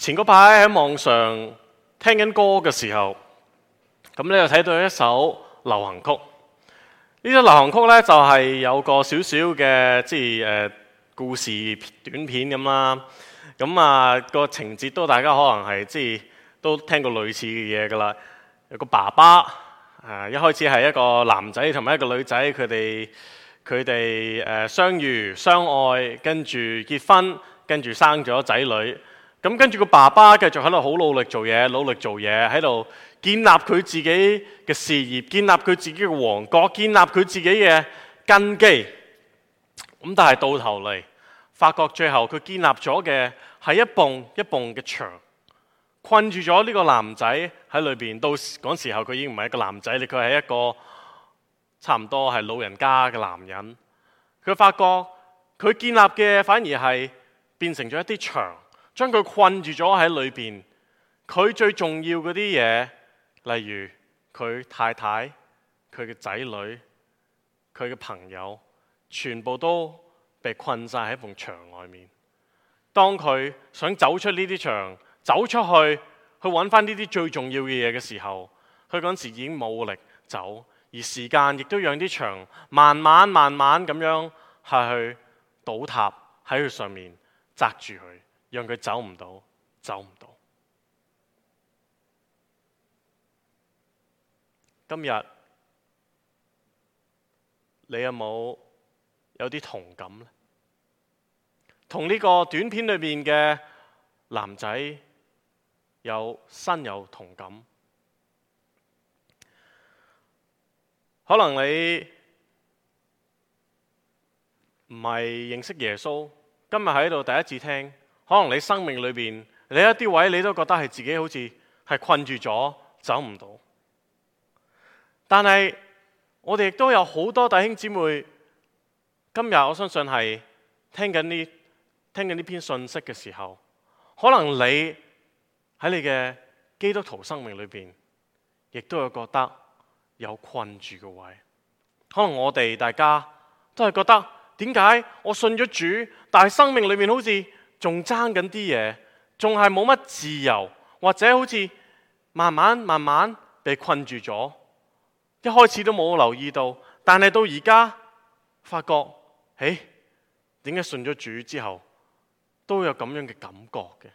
前嗰排喺網上聽緊歌嘅時候，咁咧就睇到一首流行曲。呢首流行曲咧就係有個少少嘅故事短片咁啦。咁個情節都大家可能係都聽過類似嘅嘢噶啦。有個爸爸一開始係一個男仔同埋一個女仔，佢哋相遇相愛，跟住結婚，跟住生咗仔女。咁跟住個爸爸繼續喺度好努力做嘢，喺度建立佢自己嘅事業，建立佢自己嘅王國，建立佢自己嘅根基。咁但係到頭嚟，發覺最後佢建立咗嘅係一埲一埲嘅牆，困住咗呢個男仔喺裏邊。到嗰時候佢已經唔係一個男仔，佢係一個差唔多係老人家嘅男人。佢發覺佢建立嘅反而係變成咗一啲牆，將佢困住咗喺裏邊。佢最重要嗰啲嘢，例如佢太太、佢嘅仔女、佢嘅朋友，全部都被困晒喺埲牆外面。當佢想走出呢啲牆，走出去揾翻呢啲最重要嘅嘢嘅時候，佢嗰時已經冇力走，而時間亦都讓啲牆慢慢咁樣係去倒塌喺佢上面，擲住佢，讓佢走唔到。今日你有啲同感呢？同呢個短片裏面嘅男仔身有同感。可能你唔係認識耶穌，今日喺度第一次聽，可能你生命裏邊你一啲位你都覺得係自己好似係困住咗，走唔到。但係我哋亦都有好多弟兄姊妹，今日我相信係聽緊呢篇信息嘅時候，可能你喺你嘅基督徒生命裏邊，亦都有覺得有困住嘅位。可能我哋大家都係覺得，點解我信咗主，但係生命裏面好似仲爭緊啲嘢，仲係冇乜自由，或者好似慢慢被困住咗。一開始都冇留意到，但係到而家發覺，點解信咗主之後都有咁樣嘅感覺嘅？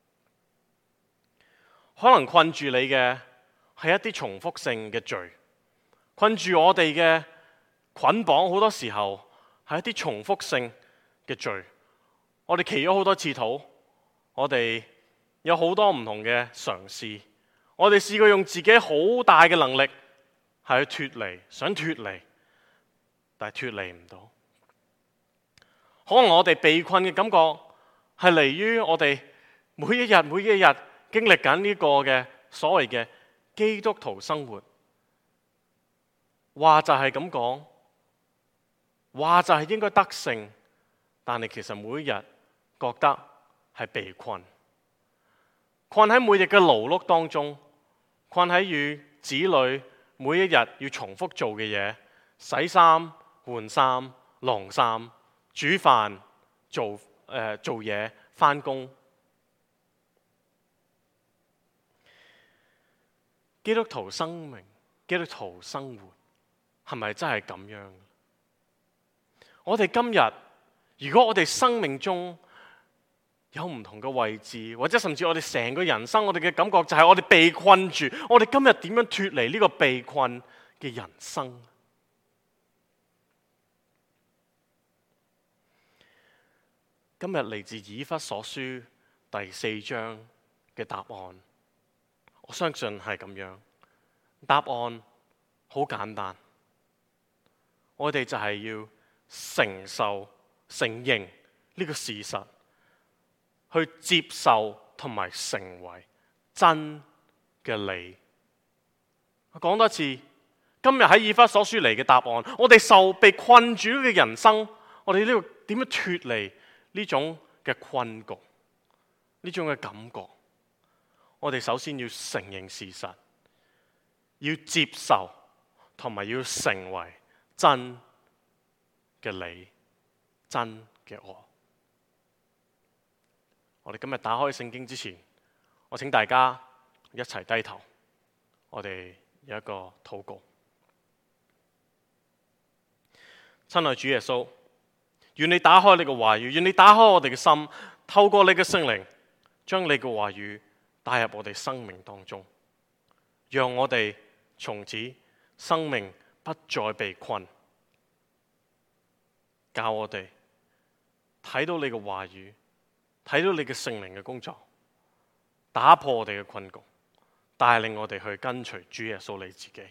可能困住你嘅係一啲重複性嘅罪，困住我哋嘅捆綁好多時候係一啲重複性嘅罪。我哋祈咗好多次禱，我哋有好多唔同嘅嘗試，我哋試過用自己好大嘅能力係去脫離，想脫離，但係脫離唔到。可能我哋被困嘅感覺係嚟於我哋每一日經歷緊呢個嘅所謂嘅基督徒生活。話就係咁講，話就係應該得勝，但係其實每一日覺得係被困喺每日嘅勞碌當中，困喺與子女每一日要重複做嘅嘢，洗衫、換衫、晾衫、煮飯、做嘢、返工。基督徒生命、基督徒生活係咪真係咁樣？我哋今日，如果我哋生命中有唔同嘅位置，或者甚至我哋成個人生，我哋嘅感覺就係我哋被困住。我哋今日點樣脫離呢個被困嘅人生？今日嚟自以弗所書第4章嘅答案，我相信係咁樣。答案好簡單，我哋就係要承認呢個事實，去接受同埋成為真嘅你。我講多次，今日喺以弗所書嚟嘅答案，我哋被困住嘅人生，我哋呢個點樣脫離呢種嘅困局，呢種嘅感覺？我哋首先要承認事實，要接受同埋要成為真嘅你，真嘅我。我哋今日打開聖經之前， 我請大家一齊低頭，我哋有一個禱告。親愛主耶穌，願你打開你嘅話語，願你打開我哋嘅心，透過你嘅聖靈，將你嘅話語帶入我哋生命當中，讓我哋從此生命不再被困。教我哋睇到你嘅話語，睇到你嘅聖靈嘅工作，打破我哋嘅困局，帶領我哋去跟隨主耶穌你自己。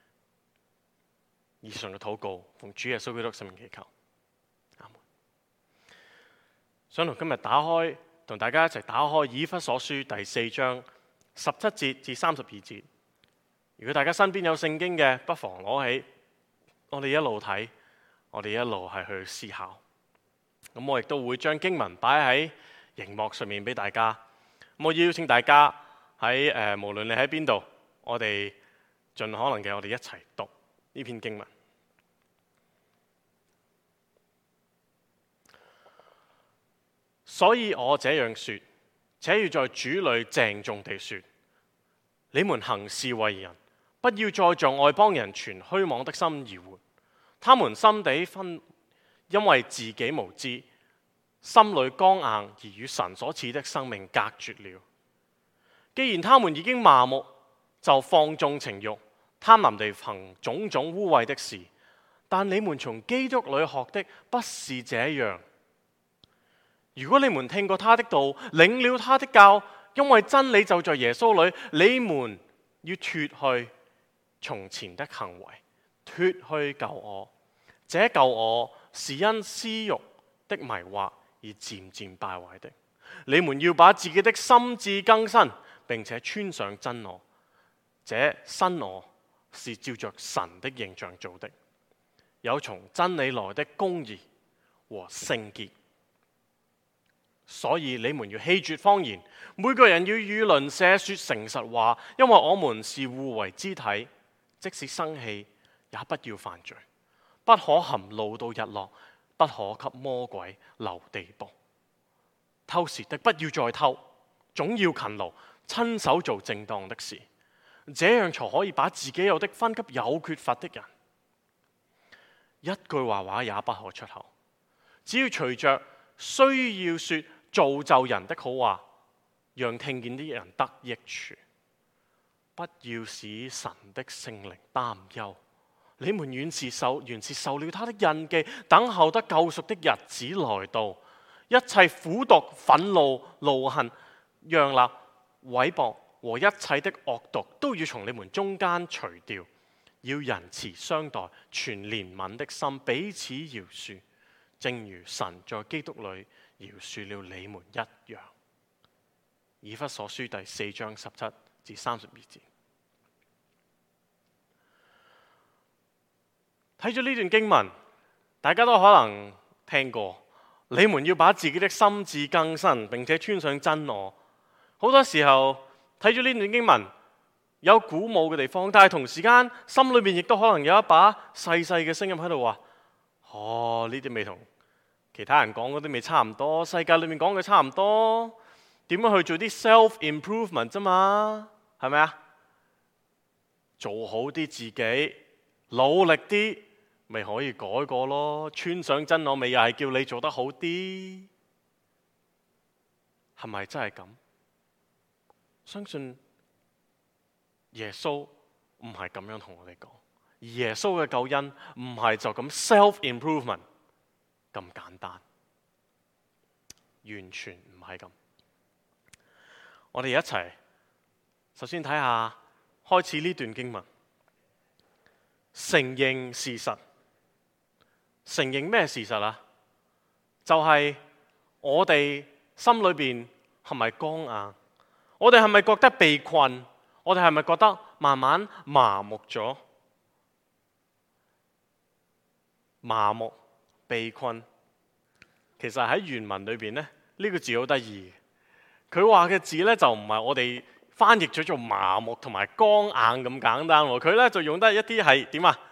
以上嘅禱告，奉主耶穌基督聖名祈求，阿門。想同今日同大家一齊打開以弗所書第4章17節至32節。如果大家身邊有聖經嘅，不妨攞起，我哋一路睇，我哋一路係去思考。咁我亦都會將經文擺喺熒幕上面俾大家。咁我邀請大家喺無論你喺邊度，我哋盡可能嘅，我哋一齊讀呢篇經文。所以我這樣說，且要在主裏鄭重地說，你們行事為人，不要再像外邦人存虛妄的心而活。他們心地因為自己無知，心裏剛硬，而與神所賜的生命隔絕了。既然他們已經麻木，就放縱情慾，貪婪地行種種污穢的事。但你們從基督裏學的不是這樣。如果你們聽過他的道，領了他的教，因為真理就在耶穌裏，你們要脫去從前的行為，脫去舊我。這舊我是因私欲的迷惑而漸漸敗壞的。你們要把自己的心志更新，並且穿上真我。這新我是照着神的形象做的，有從真理來的公義和聖潔。所以你們要棄絕謊言，每個人要與鄰舍說誠實話，因為我們是互為肢體。即使生氣，也不要犯罪。不可含怒到日落，不可給魔鬼留地步。偷竊的不要再偷，總要勤勞，親手做正當的事，這樣才可以把自己有的分給有缺乏的人。一句壞話也不可出口，只要隨着需要說造就人的好話，讓聽見啲人得益處。不要使神的聖靈擔憂。你們原是受了他的印記，等候得救贖的日子來到。一切苦毒、憤怒、惱恨、嚷鬧、毀謗和一切的惡毒，都要從你們中間除掉。要仁慈相待，存憐憫的心，彼此饒恕，正如神在基督裏饒恕了你們一樣。以弗所書第4章17至32節。睇咗呢段經文，大家都可能聽過。你們要把自己的心志更新，並且穿上真我。好多時候睇咗呢段經文，有鼓舞嘅地方，但係同時間心裏面亦都可能有一把細細嘅聲音喺度話：哦，呢啲未同其他人講嗰啲未差唔多，世界裏面講嘅差唔多，點樣去做啲 self-improvement 啫嘛？係咪啊？做好啲自己，努力啲，咪可以改過咯。穿上真我，咪又係叫你做得好啲，係咪真係咁？相信耶穌唔係咁樣同我哋講，而耶穌嘅救恩唔係就咁 self-improvement 咁簡單，完全唔係咁。我哋一齊首先睇下開始呢段經文，承認事實。承認咩事實啊？就係我哋心裏邊係咪剛硬？我哋係咪覺得被困？我哋係咪覺得慢慢麻木咗？麻木、被困，其實喺原文裏邊咧，呢個字好得意。佢話嘅字咧就唔係我哋翻譯咗做麻木同埋剛硬咁簡單喎。佢咧就用得一啲係點啊？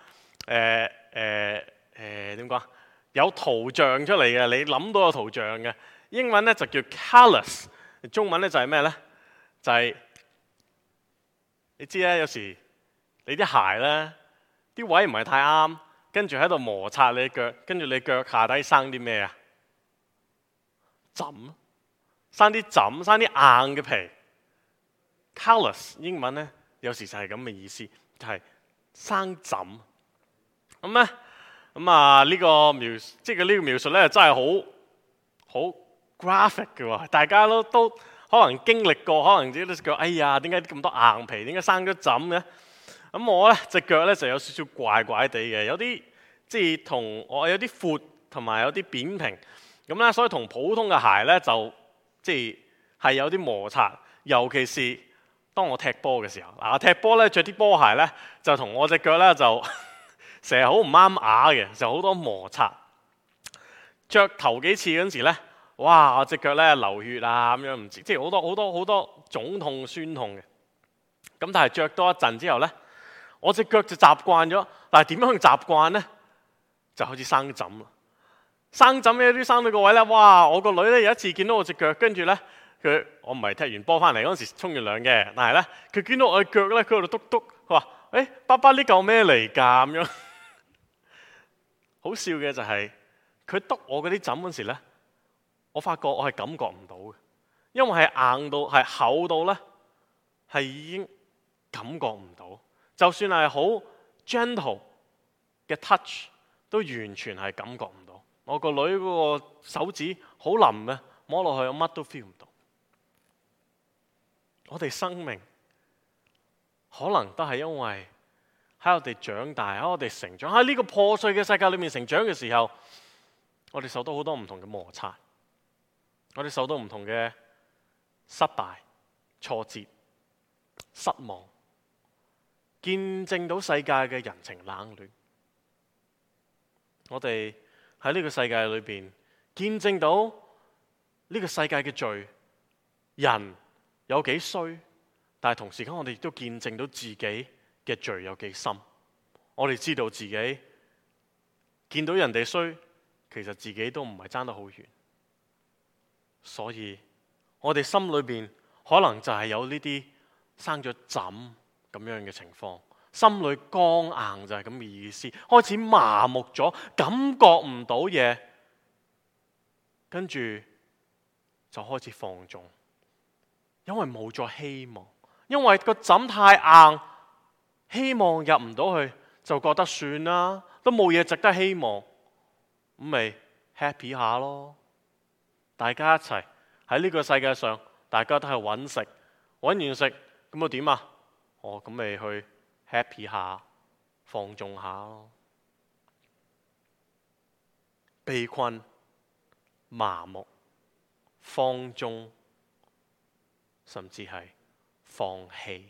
點講？有圖像出嚟嘅，你諗到有圖像嘅。英文咧就叫 callous， 中文咧就係咩咧？ 就係、你知咧，有時你啲鞋咧啲位唔係太啱，跟住喺度摩擦你腳，跟住你腳下底生啲咩啊？枕，生啲枕，生啲硬嘅皮。callus 英文咧有時就係咁嘅意思，就係、生枕。咁咧呢個即係呢個描述咧真係好 graphic 嘅喎，大家都可能經歷過，可能自己都講，哎呀，點解咁多硬皮？點解生咗枕嘅？咁我咧隻腳咧就有少少怪怪地嘅，有啲即係同我有啲闊，同埋有啲扁平。咁咧，所以同普通嘅鞋咧就即係有啲摩擦，尤其是當我踢波嘅時候。嗱，踢波咧着啲波鞋咧就同我隻腳咧就成日好唔啱牙嘅，就好多摩擦。着頭幾次嗰陣時咧，哇！我隻腳咧流血啊咁樣，唔知即係好多腫痛酸痛嘅。咁但係着多一陣之後咧，我隻腳就習慣咗。但係點樣去習慣咧？就開始生枕啦。生枕有啲生到個位咧，哇！我個女咧有一次見到我隻腳，跟住咧我唔係踢完波翻嚟嗰陣時沖完涼嘅，但係咧佢見到我隻腳咧，佢喺度篤篤，佢話：誒，爸爸呢嚿咩嚟㗎？咁樣好笑嘅就係佢篤我嗰啲枕嗰時咧，我發覺我係感覺唔到嘅，因為係硬到係厚到咧，係已經感覺唔到，就算係好 gentle 嘅 touch 都完全係感覺唔到。我個女嗰個手指好腍嘅，摸落去我乜都 feel 唔到。我哋生命可能都係因為喺我哋長大，喺我哋成長，喺呢個破碎嘅世界裏面成長嘅時候，我哋受到好多唔同嘅摩擦，我哋受到唔同嘅失敗、挫折、失望，見證到世界嘅人情冷暖。我哋喺呢個世界裏邊見證到呢個世界嘅罪，人有幾衰，但係同時間我哋亦都見證到自己嘅罪有幾深。我哋知道自己見到人哋衰，其實自己都唔係爭得好遠。所以我哋心裏邊可能就係有呢啲生咗枕咁樣嘅情況。心裏剛硬就係咁嘅意思，開始麻木咗，感覺唔到嘢，跟住就開始放縱，因為冇咗希望，因為個枕太硬，希望入唔到去，就覺得算啦，都冇嘢值得希望，咁咪 happy 下咯。大家一齊喺呢個世界上，大家都係揾食，揾完食咁又點啊？咁咪去happy 下，放縱下咯。被困、麻木、放縱，甚至係放棄。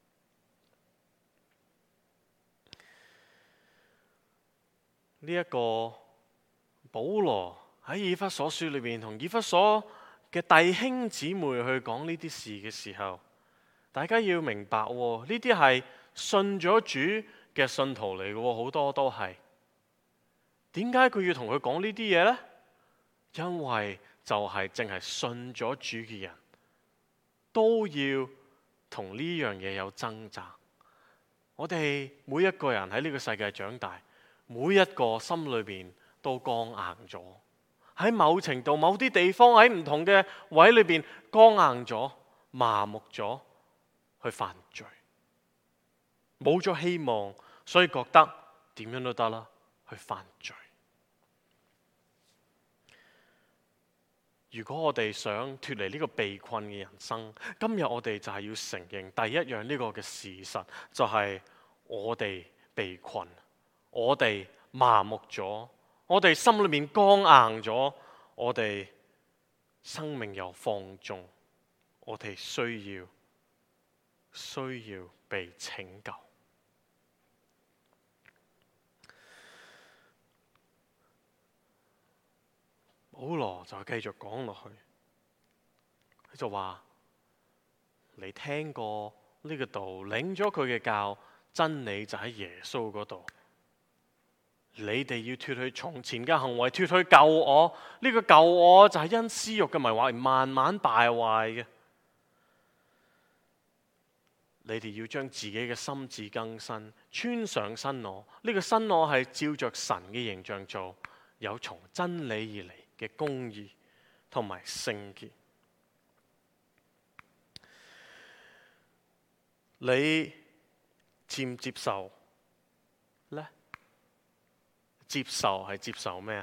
呢一個保羅喺以弗所書裏面同以弗所嘅弟兄姊妹去講呢啲事嘅時候，大家要明白喎，呢啲係信咗主嘅信徒嚟嘅，好多都係。點解佢要同佢講呢啲嘢呢？因為就係淨係信咗主嘅人都要同呢樣嘢有掙扎。我哋每一個人喺呢個世界長大，每一個心裏邊都剛硬咗，喺某程度、某啲地方喺唔同嘅位裏邊剛硬咗、麻木咗，去犯罪。冇咗希望，所以覺得點樣都得啦，去犯罪。如果我哋想脫離呢個被困嘅人生，今日我哋就係要承認第一樣呢個嘅事實，就係我哋被困，我哋麻木咗，我哋心裏面剛硬咗，我哋生命又放縱，我哋需要被拯救。保羅就繼續講落去，佢就話：你聽過呢個道，領咗佢嘅教，真理就喺耶穌嗰度。你哋要脫去從前嘅行為，脫去舊我。呢個舊我就係因私欲嘅迷惑而慢慢敗壞嘅。 你哋要將自己嘅心志更新，穿上新我。呢個新我係照着神嘅形象做，有從真理而嚟嘅公義同埋聖潔。你接唔接受呢？接受係接受咩啊？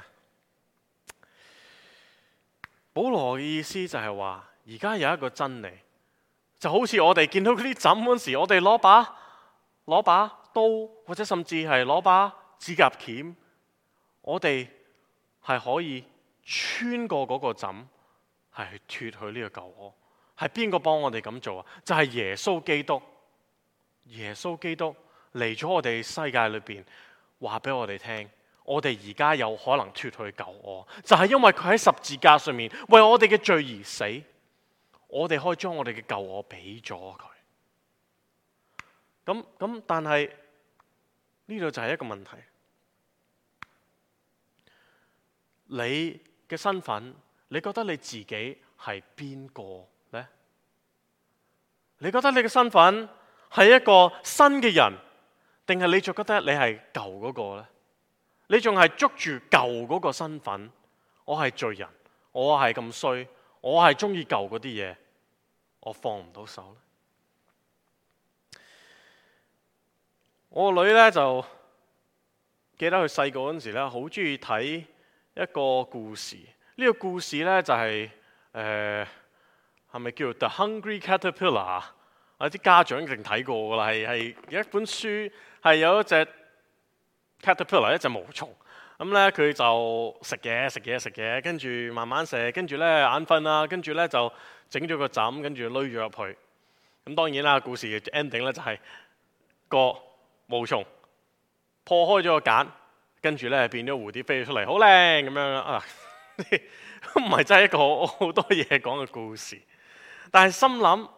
保羅嘅意思就係話，而家有一個真理，就好似我哋見到嗰啲枕嗰時，我哋攞把刀，或者甚至係攞把指甲鉗，我哋係可以穿過嗰個枕，係去脫去呢個舊我。係邊個幫我哋咁做啊？就係耶穌基督。耶穌基督嚟咗我哋世界裏邊，話俾我哋聽，我哋而家有可能脫去舊我，就係因為佢喺十字架上面為我哋嘅罪而死，我哋可以將我哋嘅舊我俾咗佢。咁，但係呢度就係一個問題，你嘅身份，你覺得你自己係邊個呢？你覺得你嘅身份係一個新嘅人，定係你仲覺得你係舊嗰個呢？你仲係捉住舊嗰個身份？我係罪人，我係咁衰，我係中意舊嗰啲嘢，我放唔到手呢。我個女呢，就記得佢細個嗰陣時呢，好中意睇一個故事。呢個故事呢，就係係咪叫做 The Hungry Caterpillar？啲家長一定睇過噶啦，係有一本書，係有一隻 caterpillar， 一隻毛蟲。咁咧佢就食嘢，跟住慢慢食，跟住咧眼瞓啦，跟住咧就整咗個枕，跟住攏咗入去。咁當然啦，故事嘅 ending 咧就係個毛蟲破開咗個繭，跟住咧變咗蝴蝶飛咗出嚟，好靚咁樣啊！唔係真係一個好多嘢講嘅故事，但係心諗。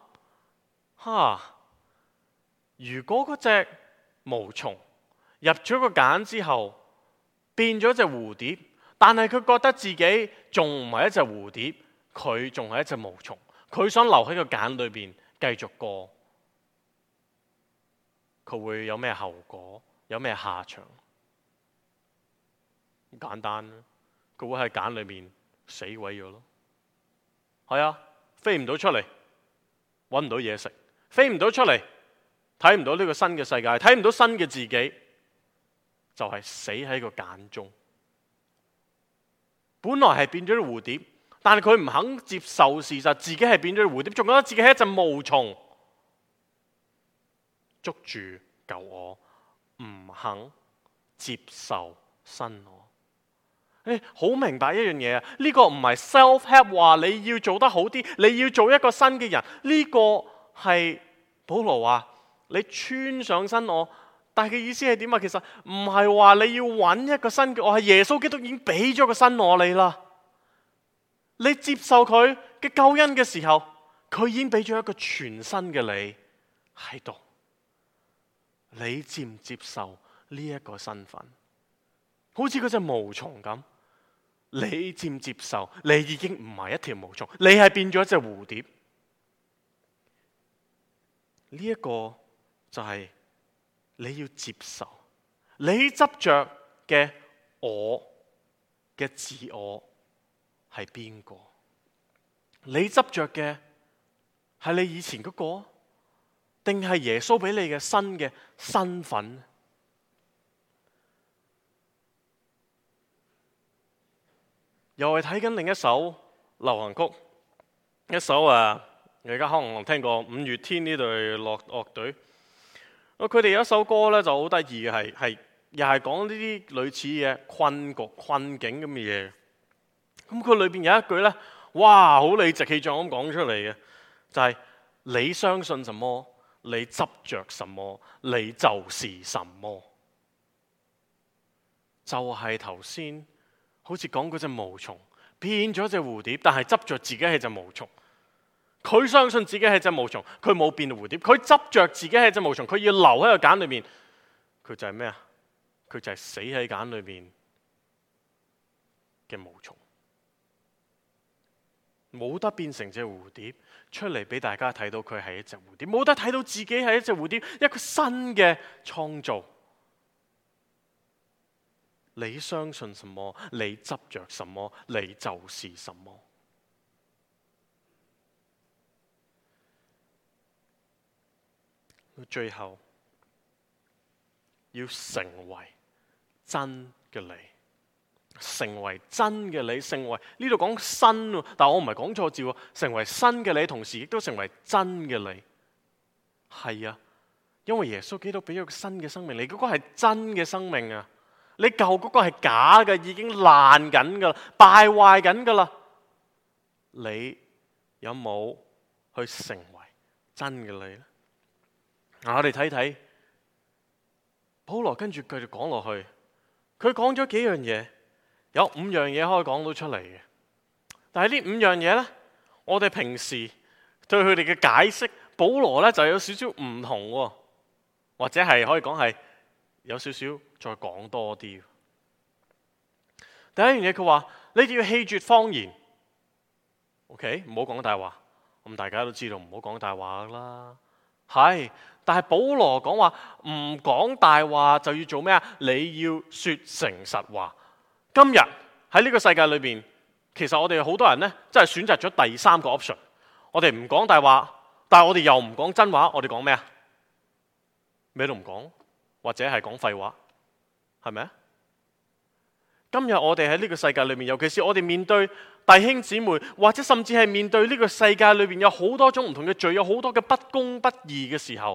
如果嗰隻毛蟲入咗個繭之後變咗隻蝴蝶，但係佢覺得自己仲唔係一隻蝴蝶，佢仲係一隻毛蟲，佢想留喺個繭裏邊繼續過，佢會有咩後果？有咩下場？簡單，佢會喺繭裏面死毀咗咯。係啊，飛唔到出嚟，搵唔到嘢食。飛唔到出嚟，睇唔到呢個新嘅世界，睇唔到新嘅自己，就係死喺個繭中。本來係變咗隻蝴蝶，但係佢唔肯接受事實，自己係變咗隻蝴蝶，仲覺得自己係一隻毛蟲，捉住舊我，唔肯接受新我。好明白一樣嘢啊！呢個唔係 self-help 話你要做得好啲，你要做一個新嘅人，呢個係保羅話你穿上新我，但係嘅意思係點啊？其實唔係話你要揾一個新嘅我，係耶穌基督已經俾咗個新我你啦。你接受佢嘅救恩嘅時候，佢已經俾咗一個全新嘅你喺度。你接唔接受呢一個身份？好似嗰隻毛蟲咁，你接唔接受？你已經唔係一條毛蟲，你係變咗一隻蝴蝶。呢一個就係你要接受，你執着嘅我嘅自我係邊個？你執着嘅係你以前嗰個，定係耶穌俾你嘅新嘅身份？又係睇緊另一首流行曲，一首你而家可能聽過五月天呢隊樂隊。佢哋有一首歌咧就好得意嘅，係又係講呢啲類似嘅困局、困境咁嘅嘢。咁佢裏邊有一句咧，哇，好理直氣壯咁講出嚟嘅，就係你相信什麼，你執着什麼，你就是什麼。就係頭先。好似講嗰隻毛蟲變咗隻蝴蝶，但係執着自己係隻毛蟲。佢相信自己係隻毛蟲，佢冇變到蝴蝶。佢執着自己係隻毛蟲，佢要留喺個繭裏面。佢就係咩啊？佢就係死喺繭裏面嘅毛蟲。 冇得變成隻蝴蝶出嚟俾大家睇到佢係一隻蝴蝶，冇得睇到自己係一隻蝴蝶，一個新嘅創造。你相信什麼，你執着什麼，你就是什麼。最後要成為真嘅你，成為真嘅你，成為呢度講新，但我唔係講錯字喎，成為新嘅你，同時亦都成為真嘅你。係啊，因為耶穌基督俾咗個新嘅生命，你嗰個係真嘅生命啊！你舊嗰個係假嘅，已經爛緊噶啦，敗壞緊噶啦。你有冇去成為真嘅你呢？我哋睇睇保羅跟住繼續講落去，佢講咗幾樣嘢，有5樣嘢可以講到出嚟嘅。但係呢5樣嘢呢，我哋平時對佢哋嘅解釋，保羅呢就有少少唔同喎，或者係可以講係有少少再講多啲。第一樣嘢佢話：你哋要棄絕謊言。OK， 唔好講大話。咁大家都知道唔好講大話啦。係，但係保羅講話唔講大話就要做咩啊？你要說誠實話。今日喺呢個世界裏邊，其實我哋好多人呢，真係選擇咗第3個 option。我哋唔講大話，但係我哋又唔講真話。我哋講咩啊？咩都唔講，或者係講廢話，係咪啊？今日我哋喺呢個世界裏面，尤其是我哋面對弟兄姊妹，或者甚至係面對呢個世界裏邊有好多種唔同嘅罪，有好多嘅不公不義嘅時候，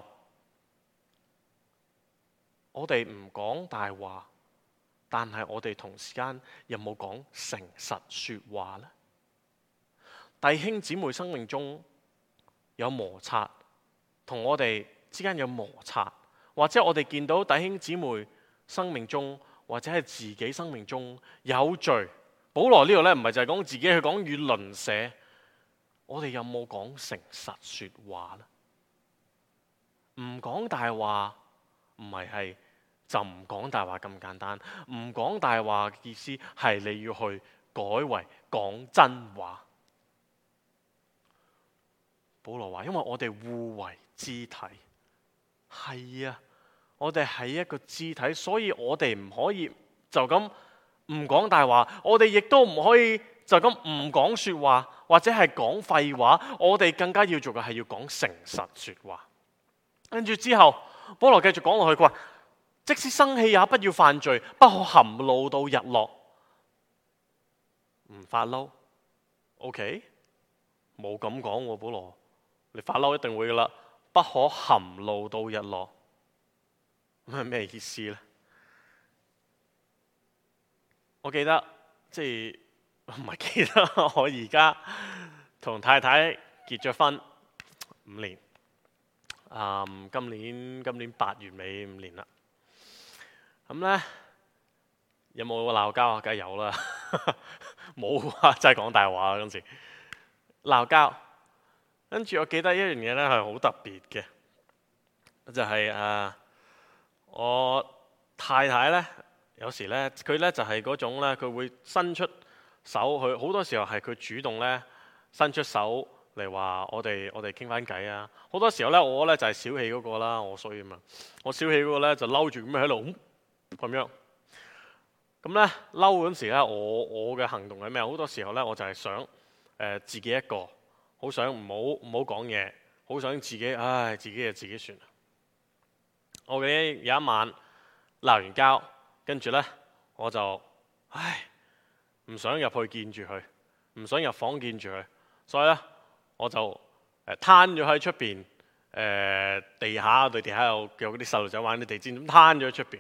我哋唔講大話，但係我哋同時間有冇講誠實說話呢？弟兄姊妹生命中有摩擦，同我哋之間有摩擦，或者我哋見到弟兄姊妹生命中或者係自己生命中有罪，保羅呢度咧唔係就係講自己，去講與鄰舍，我哋有冇講誠實說話呢？唔講大話唔係就唔講大話咁簡單，唔講大話嘅意思係你要去改為講真話。保羅話：因為我哋互為肢體，係啊，我哋係一個肢體，所以我哋唔可以就咁唔講大話，我哋亦都唔可以就咁唔講說話，或者係講廢話。我哋更加要做嘅係要講誠實說話。跟住之後，保羅繼續講落去，佢話：即使生氣也不要犯罪，不可含怒到日落。唔發嬲 ，OK， 冇咁講喎，保羅。你發嬲一定會噶啦，不可含怒到日落，咁係咩意思呢？我記得即係唔係記得，我而家同太太結咗婚5年，今年8月尾5年啦。咁呢，有冇鬧交啊？梗係有啦，冇啊，真係講大話啊！嗰陣時鬧交。跟住我記得一樣嘢咧係好特別嘅，就係我太太咧有時咧佢咧就係嗰種咧，佢會伸出手去，好多時候係佢主動咧伸出手嚟話我哋傾翻偈啊。好多時候咧我咧就係小氣嗰個啦，我衰啊嘛，我小氣嗰個咧就嬲住咁樣喺度咁樣。咁咧嬲嗰陣時咧，我嘅行動係咩？好多時候咧我就係想自己一個。好想唔好講嘢，好想自己自己就自己算。我記得有一晚鬧完交，跟住呢，我就唔想入去見住佢，唔想入房見住佢，所以呢，我就攤咗喺出邊地下對地下有嗰啲細路仔玩啲地氈，咁攤咗喺出邊。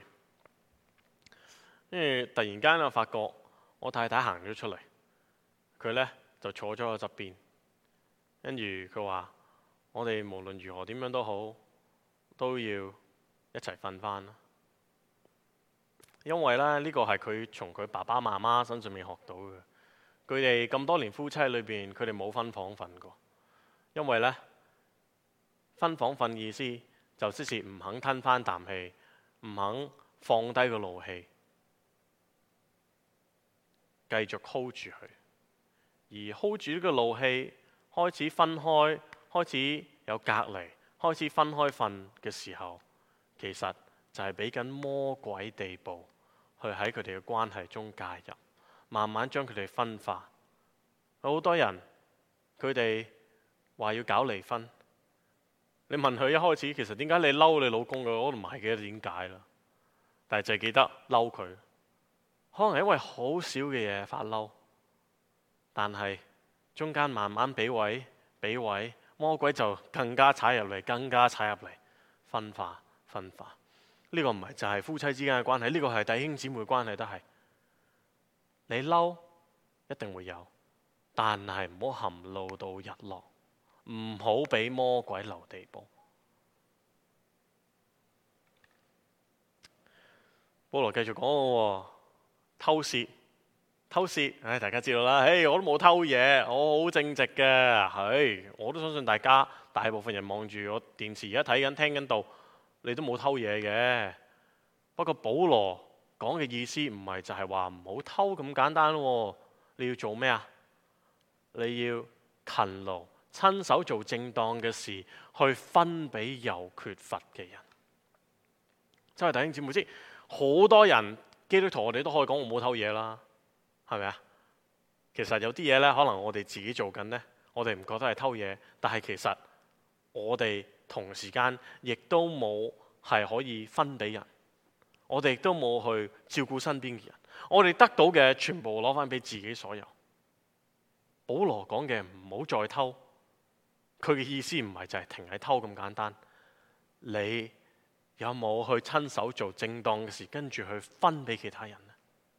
跟住突然間我發覺我太太行咗出嚟，佢呢就坐咗我側邊。跟住佢話：我哋無論如何點樣都好，都要一齊瞓翻啦。因為咧呢個係佢從佢爸爸媽媽身上面學到嘅。佢哋咁多年夫妻裏邊，佢哋冇分房瞓過。因為呢，分房瞓意思就即是唔肯吞翻啖氣，唔肯放低個怒氣，繼續 hold 住佢。 而 hold 住呢個怒氣，開始分開，開始有隔離，開始分開瞓嘅時候，其實就係俾緊魔鬼地步去喺佢哋嘅關係中介入，慢慢將佢哋分化。好多人佢哋話要搞離婚，你問佢一開始其實點解你嬲你老公嘅，我都唔係記得點解啦，但係就係記得嬲佢，可能係因為好少嘅嘢發嬲，但係中間慢慢俾位，魔鬼就更加踩入嚟，更加踩入嚟，分化。呢個唔係就係夫妻之間嘅關係，呢個係弟兄姊妹嘅關係都係。你嬲一定會有，但係唔好含怒到日落，唔好俾魔鬼留地步。保羅繼續講咯，偷竊，大家知道啦，我都冇偷嘢，我好正直嘅，我都相信大部分人望住我電視而家睇緊聽緊道，你都冇偷嘢嘅。不過保羅講嘅意思唔係就係話唔好偷咁簡單喎，你要做咩啊？你要勤勞，親手做正當嘅事，去分俾有缺乏嘅人。真係弟兄姊妹知，好多人基督徒我哋都可以講我冇偷嘢啦，係咪啊？其實有啲嘢呢，可能我哋自己做緊呢，我哋唔覺得係偷嘢，但係其實我哋同時間亦都冇係可以分俾人，我哋亦都冇去照顧身邊嘅人，我哋得到嘅全部攞翻俾自己所有。保羅講嘅唔好再偷，佢嘅意思唔係就係停喺偷咁簡單，你有冇去親手做正當嘅事，跟住去分俾其他人呢？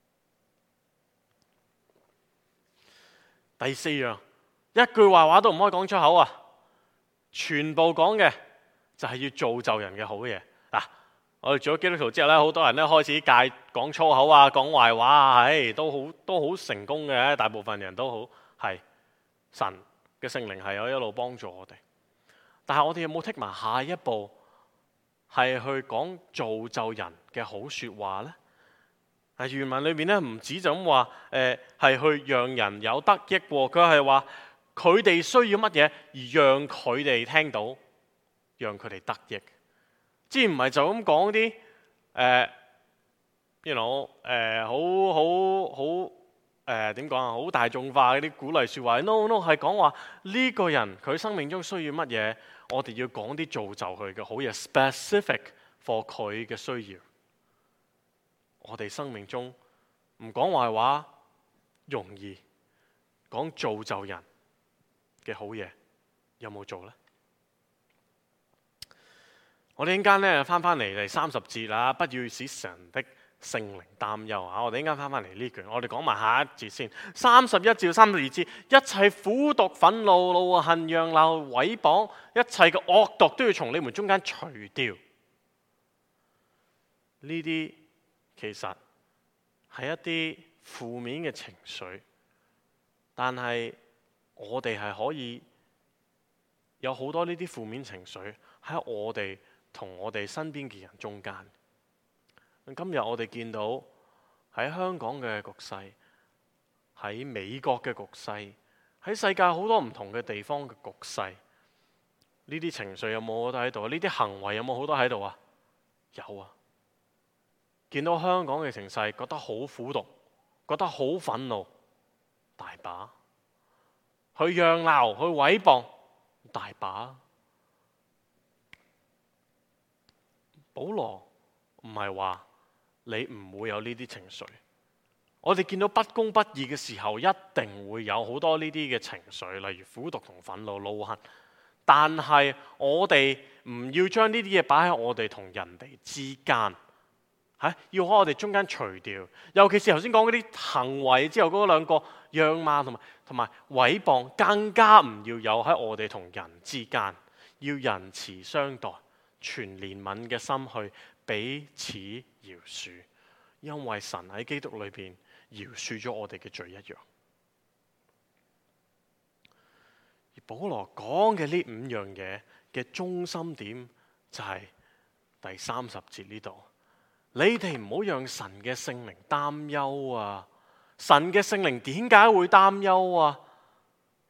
第四樣，一句壞話都唔可以講出口啊！全部講嘅就係要造就人嘅好嘢。我哋做咗基督徒之後咧，好多人咧開始戒講粗口啊，講壞話啊，都好成功嘅。大部分人都好係神嘅聖靈係有一路幫助我哋。但係我哋有冇剔埋下一步，係去講造就人嘅好說話呢？原文裏面咧唔止就咁話，係去讓人有得益喎。佢係話佢哋需要乜嘢，而讓佢哋聽到，讓佢哋得益。即係唔係就咁講啲點講啊？好大眾化嗰啲鼓勵説話。No， 係講話呢個人佢生命中需要乜嘢，我哋要講啲造就佢嘅好嘢 ，specific for 佢嘅需要。我哋生命中唔講壞話容易，講造就人嘅好嘢有冇做呢？我哋一陣間咧翻嚟第30節啦，不要使神的聖靈擔憂啊！我哋一陣間翻嚟呢句，我哋講埋下一節先。31至32節，一切苦毒、憤怒、怒恨、嚷鬧、毀謗，一切嘅惡毒都要從你們中間除掉。呢啲其實係一啲負面嘅情緒，但係我哋係可以有好多呢啲負面情緒喺我哋同我哋身邊嘅人中間。今日我哋見到喺香港嘅局勢，喺美國嘅局勢，喺世界好多唔同嘅地方嘅局勢，呢啲情緒有冇好多喺度？呢啲行為有冇好多喺度啊？有啊！見到香港嘅情勢，覺得好苦毒，覺得好憤怒，大把；去嚷鬧、去毀謗，大把。保羅唔係話你唔會有呢啲情緒，我哋見到不公不義嘅時候，一定會有好多呢啲嘅情緒，例如苦毒同憤怒、怒恨。但係我哋唔要將呢啲嘢擺喺我哋同人哋之間。要喺我哋中間除掉，尤其是頭先講嗰啲行為之後嗰兩個嚷罵同埋毀謗，更加唔要有喺我哋同人之間。要仁慈相待，全憐憫嘅心去彼此饒恕，因為神喺基督裏邊饒恕咗我哋嘅罪一樣。而保羅講嘅呢5樣嘢嘅中心點就係第30節呢度。你哋唔好讓神嘅聖靈擔憂啊！神嘅聖靈點解會擔憂啊？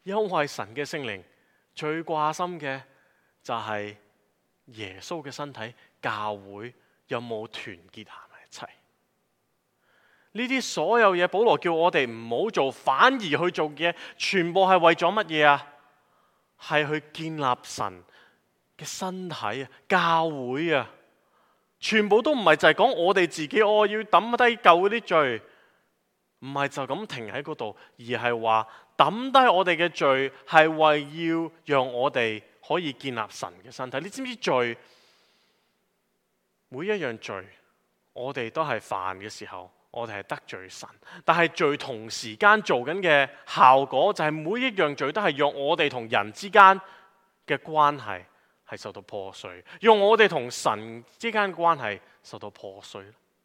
因為神嘅聖靈最掛心嘅就係耶穌嘅身體教會有冇團結行埋一齊。呢啲所有嘢，保羅叫我哋唔好做，反而去做嘅，全部係為咗乜嘢啊？係去建立神嘅身體啊，教會啊，全部都唔係就係講我哋自己，要抌低舊嗰啲罪，唔係就咁停喺嗰度，而係話抌低我哋嘅罪，係為要讓我哋可以建立神嘅身體。你知唔知罪？每一樣罪，我哋都係犯嘅時候，我哋係得罪神。但係罪同時間做緊嘅效果，就係每一樣罪都係讓我哋同人之間嘅關係係受到破碎，讓我哋同神之間嘅關係受到破碎。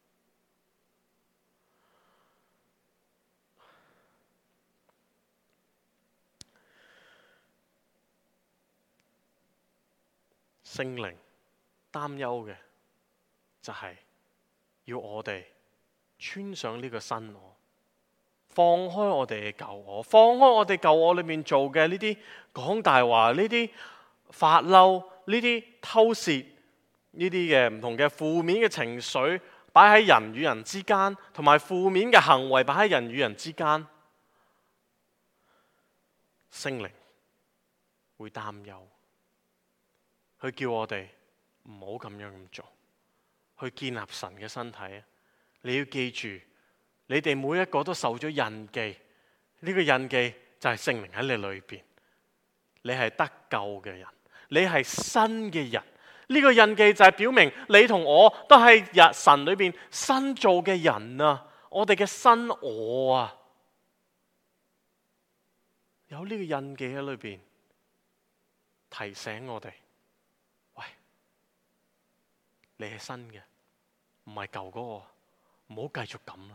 聖靈擔憂嘅就係要我哋穿上呢個新我，放開我哋嘅舊我，放開我哋舊我裏面做嘅呢啲講大話、呢啲發嬲、呢啲偷竊、呢啲嘅唔同嘅負面嘅情緒擺喺人與人之間，同埋負面嘅行為擺喺人與人之間。聖靈會擔憂，佢叫我哋唔好咁樣咁做，去建立神嘅身體。你要記住，你哋每一個都受咗印記，呢個印記就係聖靈喺你裏邊，你係得救嘅人，你係新嘅人。呢個印記就係表明你同我都係神裏邊新造嘅人啊！我哋嘅新我啊，有呢個印記喺裏邊，提醒我哋，喂，你係新嘅，唔係舊嗰個，唔好繼續咁啦。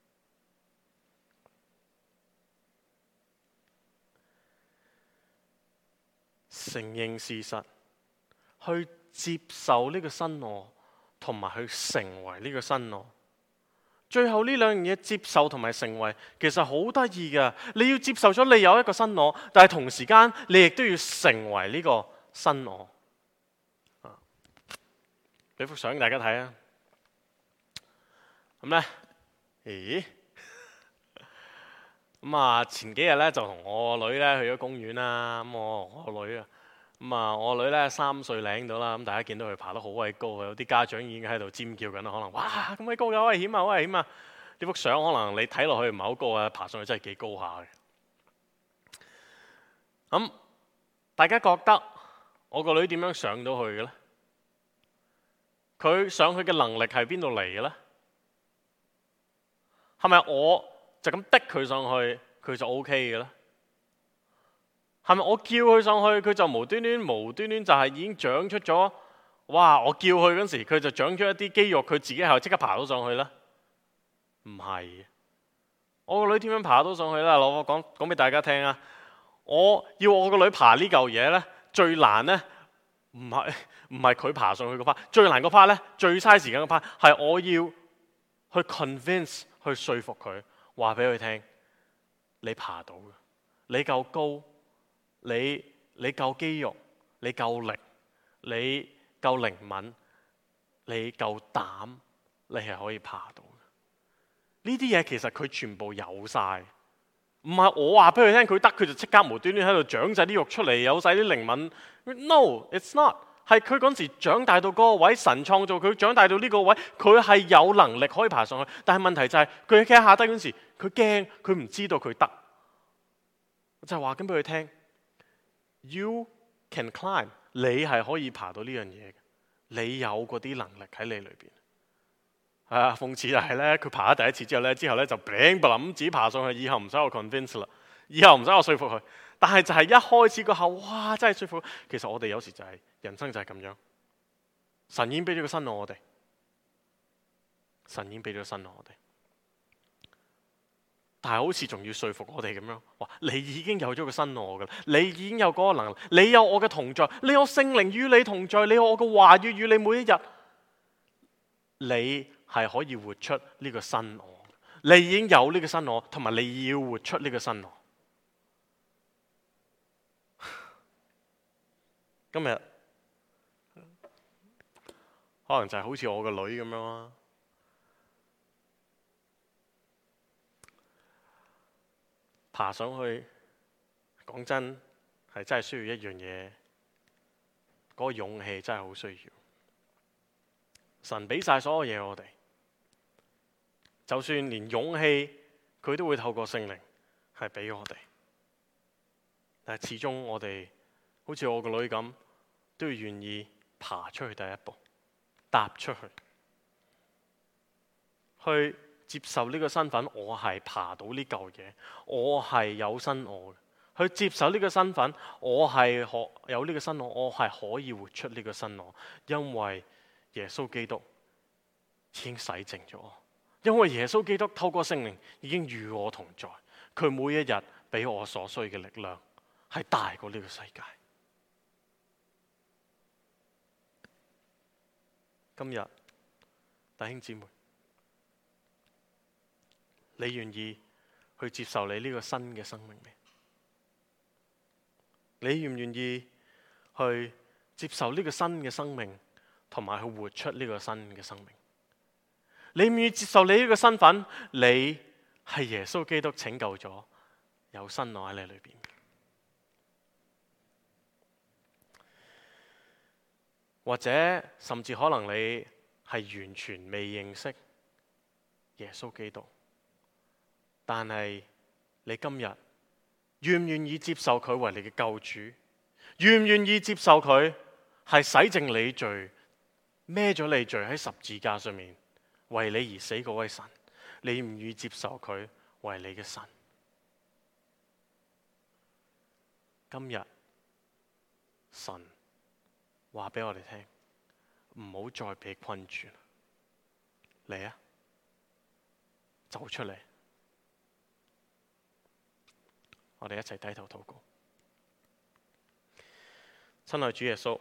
承認事實，去接受呢個新我，同埋去成為呢個新我。最後呢兩樣嘢，接受同埋成為，其實好得意㗎。你要接受咗你有一個新我，但係同時間你亦都要成為呢個新我。俾幅相大家睇啊！咁咧，咦？咁啊，前幾日咧就同我個女咧去咗公園啦。咁我個女啊，我個女咧3歲零到啦。咁大家見到佢爬得好鬼高，有啲家長已經喺度尖叫緊啦。可能哇咁鬼高嘅，好危險啊，好危險啊！呢幅相可能你睇落去唔係好高啊，爬上去真係幾高下嘅。咁大家覺得我個女點樣上到去嘅咧？佢上去嘅能力係邊度嚟嘅咧？係咪我就咁逼佢上去，佢就 OK 嘅咧？係咪我叫佢上去，佢就無端端就係已經長出咗？哇！我叫佢嗰時，佢就長出一啲肌肉，佢自己係即刻爬到上去咧？唔係，我個女點樣爬到上去咧？我講俾大家聽啊！我要我個女爬呢嚿嘢咧，最難咧，唔係佢爬上去個 part， 最難個 part 咧，最嘥時間個 part 係我要去 convince，去說服佢，話俾佢聽，你爬到嘅，你夠高，你夠肌肉，你夠力，你夠靈敏，你夠膽，你係可以爬到嘅。呢啲嘢其實佢全部有晒，唔係我話俾佢聽佢得，佢就即刻無端端喺度長晒啲肉出嚟，有晒啲靈敏。No, it's not。係佢嗰時長大到嗰個位，神創造佢長大到呢個位，佢係有能力可以爬上去。但係問題就係佢企喺下低嗰時，佢驚，佢唔知道佢得。我就係話緊俾佢聽 ，You can climb， 你係可以爬到呢樣嘢嘅，你有嗰啲能力喺你裏邊。諷刺就係咧，佢爬咗第一次之後咧就砰不冧自己爬上去，以後唔使我 convince 啦，以後唔使我說服佢。但係就係一開始個後，哇！真係說服。其實我哋有時就係人生就係咁樣，神已經俾咗個新我哋，神已經俾咗新我哋，但係好似仲要說服我哋咁樣。哇！你已經有咗個新我噶啦，你已經有嗰個能力，你有我嘅同在，你有聖靈與你同在，你有我嘅話語與你每一日，你係可以活出呢個新我，你已經有呢個新我，同埋你要活出呢個新我。 今日可能就係好似我個女咁樣啦。爬上去，講真係真係需要一樣嘢，嗰個勇氣真係好需要。神俾晒所有嘢我哋，就算連勇氣佢都會透過聖靈係俾我哋，但係始終我哋好似我個女咁，都要願意爬出去第一步，踏出去，去接受呢個身份。我係爬到呢嚿嘢，我係有新我嘅。去接受呢個身份，我係有呢個新我係可以活出呢個新我，因為耶穌基督已經洗淨咗我，因為耶穌基督透過聖靈已經與我同在，佢每一日俾我所需嘅力量係大過呢個世界。今日弟兄姊妹，你願意去接受你呢個新嘅生命咩？你願唔願意去接受呢個新嘅生命，同埋去活出呢個新嘅生命？你願唔願意接受你呢個身份？你係耶穌基督拯救咗，有新我喺你裏邊。或者甚至可能你係完全未認識耶穌基督，但係你今日願唔願意接受佢為你嘅救主？願唔願意接受佢係洗淨你罪，孭咗你罪喺十字架上面為你而死嗰位神？你唔願意接受佢為你嘅神？今日神話俾我哋聽，唔好再被困住，嚟啊，走出嚟！我哋一齊低頭禱告。親愛主耶穌，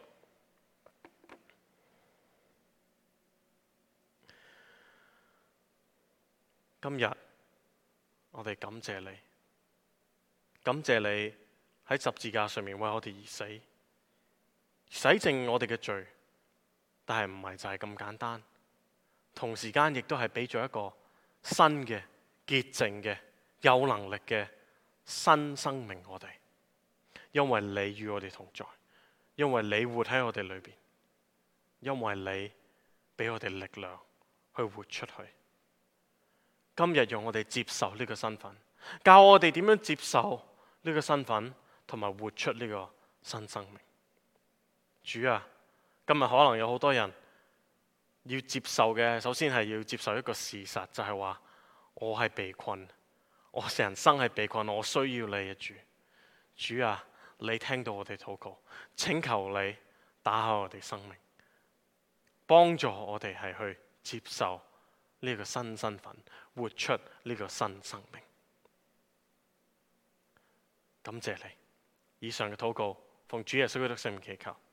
今日我哋感謝你，感謝你喺十字架上面為我哋而死，洗淨我哋嘅罪。但係唔係就係咁簡單，同時間亦都係俾咗一個新嘅潔淨嘅有能力嘅新生命我哋，因為你與我哋同在，因為你活喺我哋裏邊，因為你俾我哋力量去活出去。今日讓我哋接受呢個身份，教我哋點樣接受呢個身份，同埋活出呢個新生命。主啊，今日可能有好多人要接受嘅，首先係要接受一個事實，就係話我係被困，我人生係被困，我需要你嘅主。主啊，你聽到我哋禱告，請求你打開我哋生命，幫助我哋係去接受呢個新身份，活出呢個新生命。感謝你，以上嘅禱告奉主耶穌基督聖名祈求。